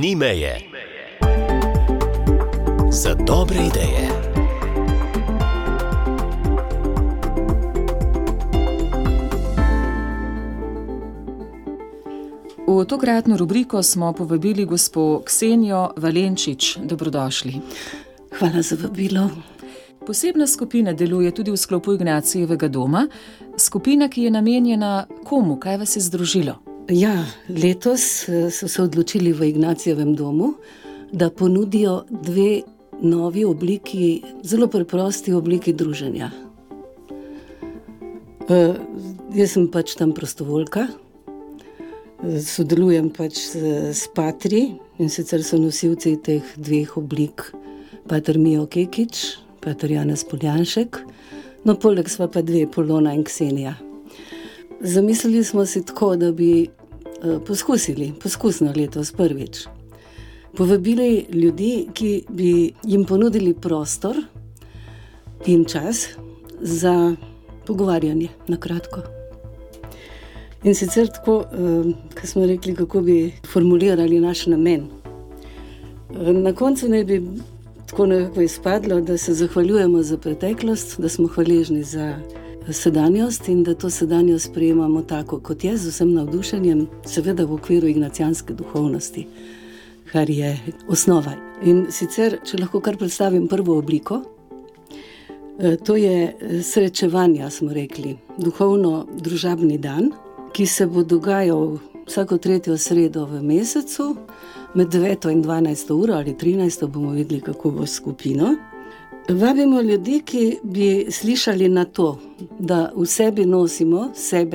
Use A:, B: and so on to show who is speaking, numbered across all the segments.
A: Ni meje. Za dobre ideje.
B: V tokratno rubriko smo povabili gospo Ksenijo Valenčič. Dobrodošli.
C: Hvala za vabilo.
B: Posebna skupina deluje tudi v sklopu Ignacijevega doma. Skupina, ki je namenjena komu? Kaj vas je združilo?
C: Ja, letos so se odločili v Ignacijevem domu, da ponudijo dve novi obliki, zelo preprosti obliki druženja. Jaz sem pač tam prostovoljka, sodelujem pač s patri, in sicer so nosilci teh dveh oblik pater Mijo Kekič, pater Janez Poljanšek, no poleg sva pa dve, Polona in Ksenija. Zamislili smo si tako, da bi poskusno letos prvič povabili ljudi, ki bi jim ponudili prostor in čas za pogovarjanje, na kratko. In sicer tako, ko smo rekli, kako bi formulirali naš namen. Na koncu ne bi tako nekako izpadlo, da se zahvaljujemo za preteklost, da smo hvaležni za sedanjost in da to sedanjost sprejemamo tako, kot je, z vsem navdušenjem, seveda v okviru ignacijanske duhovnosti, kar je osnova. In sicer, če lahko kar predstavim prvo obliko, to je srečevanja, smo rekli, duhovno-družabni dan, ki se bo dogajal vsako tretjo sredo v mesecu, med 9. in 12. uro ali 13. bomo videli, kako bo skupino. Vabimo ljudi, ki bi slišali na to, da v sebi nosimo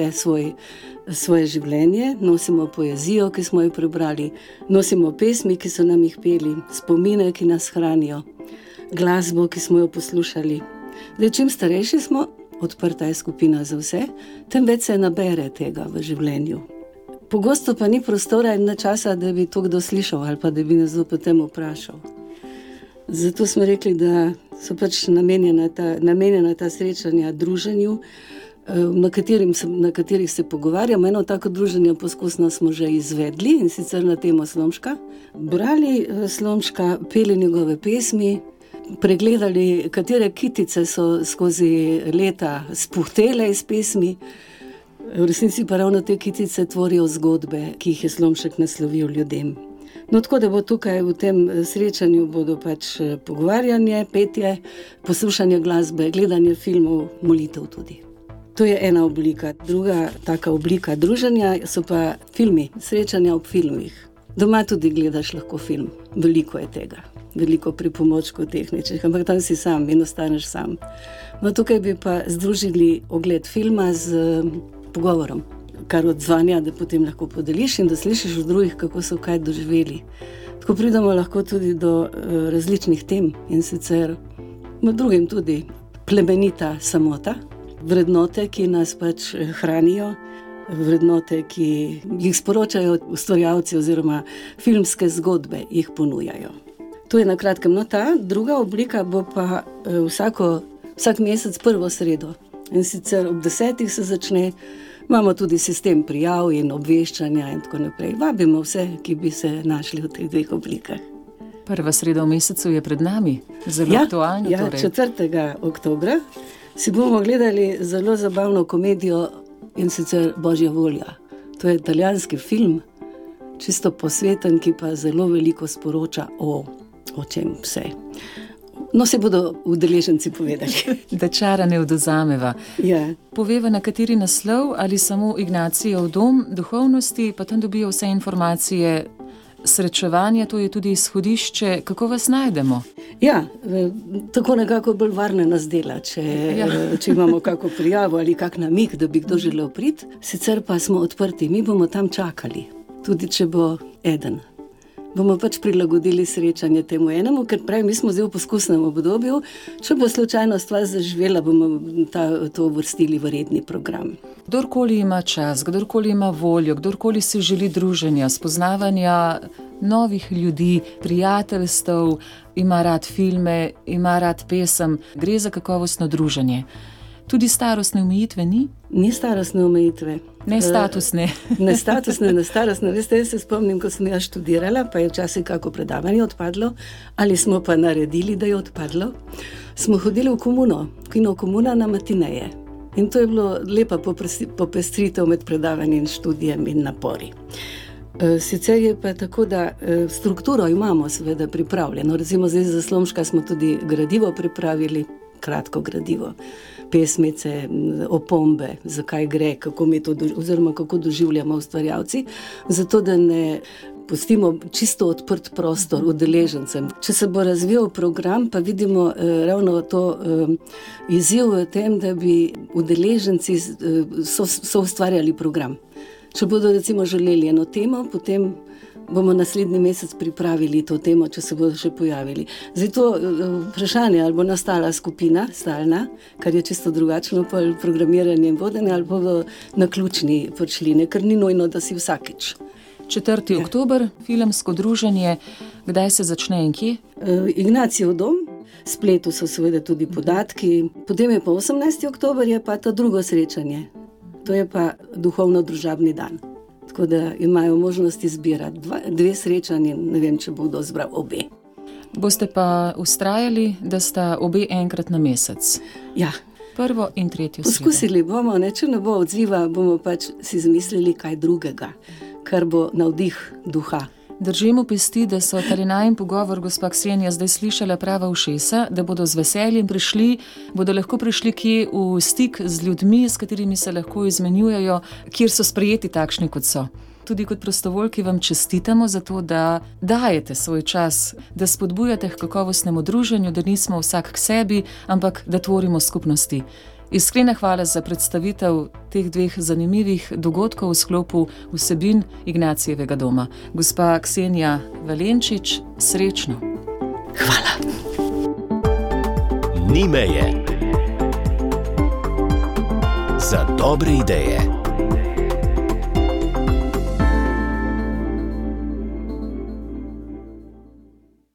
C: svoje življenje, nosimo poezijo, ki smo jo prebrali, nosimo pesmi, ki so nam jih peli, spomine, ki nas hranijo, glasbo, ki smo jo poslušali. Zdaj, čim starejši smo, odprta je skupina za vse, tem več se nabere tega v življenju. Pogosto pa ni prostora in časa, da bi to kdo slišal ali pa da bi nas potem vprašal. Zato smo rekli, da so pač namenjena ta srečanja druženju, na katerih se pogovarjamo. Eno tako druženje poskusno smo že izvedli, in sicer na temo Slomška. Brali Slomška, peli njegove pesmi, pregledali, katere kitice so skozi leta spuhtele iz pesmi. V resnici pa ravno te kitice tvorijo zgodbe, ki jih je Slomšek naslovil ljudem. No, tako da bo tukaj v tem srečanju bodo pač pogovarjanje, petje, poslušanje glasbe, gledanje filmov, molitev tudi. To je ena oblika. Druga taka oblika druženja so pa filmi, srečanja ob filmih. Doma tudi gledaš lahko film, veliko je tega, veliko pripomočkov tehničnih, ampak tam si sam in ostaneš sam. No, tukaj bi pa združili ogled filma z pogovorom, kar odzvanja, da potem lahko podeliš in da slišiš od drugih, kako so kaj doživeli. Tako pridemo lahko tudi do različnih tem, in sicer med drugim tudi plemenita samota, vrednote, ki nas pač hranijo, vrednote, ki jih sporočajo ustvarjalci oziroma filmske zgodbe jih ponujajo. To je na kratkem. No, ta druga oblika bo pa vsak mesec prvo sredo. In sicer ob 10. se začne, imamo tudi sistem prijav in obveščanja in tako naprej. Vabimo vse, ki bi se našli v teh dveh oblikah.
B: Prva sreda v mesecu je pred nami, zelo aktualno.
C: Ja, 4. oktobra si bomo gledali zelo zabavno komedijo, in sicer Božja volja. To je italijanski film, čisto posveten, ki pa zelo veliko sporoča o čem vse. No, se bodo udeleženci povedali.
B: Da čara ne odvzameva.
C: Ja.
B: Poveva, na kateri naslov, ali samo Ignacijev dom duhovnosti, pa tam dobijo vse informacije. Srečevanje, to je tudi izhodišče. Kako vas najdemo?
C: Ja, tako nekako bolj varne nas dela, če imamo kako prijavo ali kak namig, da bi kdo želel priti. Sicer pa smo odprti, mi bomo tam čakali, tudi če bo eden. Bomo pač prilagodili srečanje temu enemu, ker mi smo zdaj v poskusnem obdobju. Če bo slučajno stvar zaživela, bomo to uvrstili v redni program.
B: Kdorkoli ima čas, kdorkoli ima voljo, kdorkoli si želi druženja, spoznavanja novih ljudi, prijateljstev, ima rad filme, ima rad pesem, gre za kakovostno druženje. Tudi starostne omejitve ni?
C: Ni starostne omejitve.
B: Ne statusne.
C: Ne statusne, ne starostne. Veste, jaz se spomnim, ko sem jaz študirala, pa je včasih kako predavanje odpadlo, ali smo pa naredili, da je odpadlo. Smo hodili v komuno, kino komuna na matineje. In to je bilo lepa popestritev med predavanjem, študijem in napori. Sicer je pa tako, da strukturo imamo seveda pripravljeno. Recimo zdaj za Slomška smo tudi gradivo pripravili, kratko gradivo, pesmice, opombe, zakaj gre, kako mi to oziroma kako doživljamo ustvarjalci, zato da ne pustimo čisto odprt prostor udeležencem. Če se bo razvijal program, pa vidimo ravno to izziv v tem, da bi udeleženci so ustvarjali program. Če bodo recimo želeli eno temo, potem bomo naslednji mesec pripravili to temo, če se bodo še pojavili. Zdaj to vprašanje, ali bo nastala skupina stalna, kar je čisto drugačno programiranje in vodenje, ali bodo naključni prišli, ker ni nujno, da si vsakič.
B: 4. oktober, filmsko druženje, kdaj se začne in kje?
C: Ignacijev dom, spletu so seveda tudi podatki, potem je pa 18. oktober, je pa to drugo srečanje. To je pa duhovno-družabni dan. Tako da imajo možnost izbirati 2 srečanje, ne vem, če bodo zbral obe.
B: Boste pa vztrajali, da sta obe enkrat na mesec?
C: Ja.
B: 1. in 3.
C: Poskusili bomo, če ne bo odziva, bomo pač si izmislili kaj drugega, kar bo navdih duha.
B: Držimo pesti, da so tale najin pogovor, gospa Ksenija, zdaj slišala prava ušesa, da bodo z veseljem prišli, bodo lahko prišli kje v stik z ljudmi, s katerimi se lahko izmenjujejo, kjer so sprejeti takšni, kot so. Tudi kot prostovoljki vam čestitamo za to, da dajete svoj čas, da spodbujate k kakovostnemu druženju, da nismo vsak k sebi, ampak da tvorimo skupnosti. Iskrena hvala za predstavitev teh 2 zanimivih dogodkov v sklopu vsebin Ignacijevega doma. Gospa Ksenija Valenčič, srečno.
C: Hvala.
A: Ni meje. Za dobre ideje.